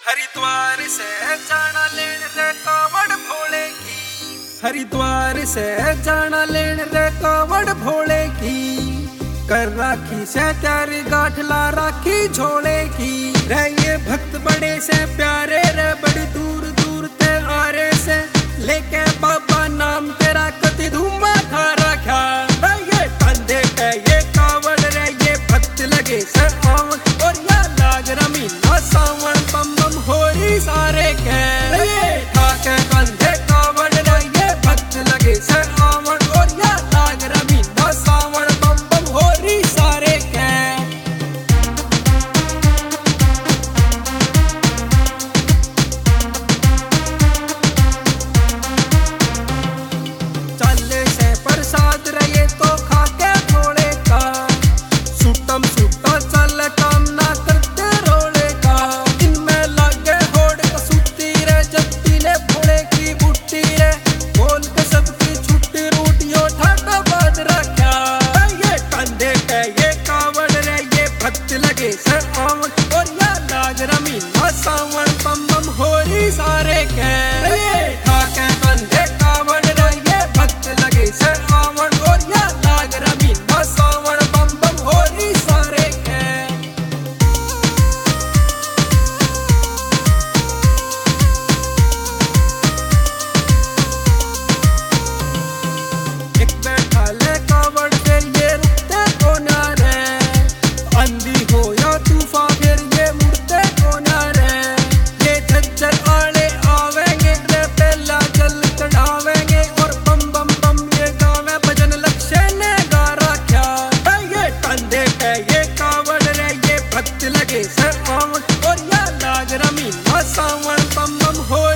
हरिद्वार से जाना लेन रे कावड़ भोले की। हरिद्वार से जाना लेन रे कावड़ भोले की। कर राखी से त्यारी गाठला राखी झोले की। रे ये भक्त बड़े से प्यारे रे बड़ी दूर दूर ते आरे से लेके बाबा नाम तेरा कति धूमा था रखा। ये कंधे पे ये कावड़ रे ये भक्त लगे से आवन और या लाग रमीना सावन बम बम होरी सारे कह। ये ठाके कंधे कावड़ रे ये भक्त लगे से आवन और या लाग रमीना सावन बम बम होरी सारे कह। चले से प्रसाद रहे तो खाके थोड़े का सुटम सुटा चल काम ना करते रोले का। इनमें लगे होड़ का सुती रे जत्ती ने भोले की बुट्टी रे बोल के सबकी छुट्टी रूटियों ठाटा बाज रखा। ये कंधे पे ये कावड़ रे ये भक्त लगे से आवन और या लाग रमीना सावन बम बम होरी सारे कह। ये ठाके कंधे कावड़ रे ये भक्त लगे से आवन और या लाग रमीना सावन बम बम होरी सारे कह। एक बैठा ले कावड़ फिर ये रुकते को ना रे। अंधी हो या तूफान फिर ये मुड़ते को ना रे। ये झज्जर आले आवेंगे रे पहला जल चढ़ावेंगे और बम बम बम ये गावे भजन लक्ष्य ने गा रखा। ये कंधे पे ये कावड़ रे ये भक्त लगे से आवन और या लाग रमीना सावन बम बम हो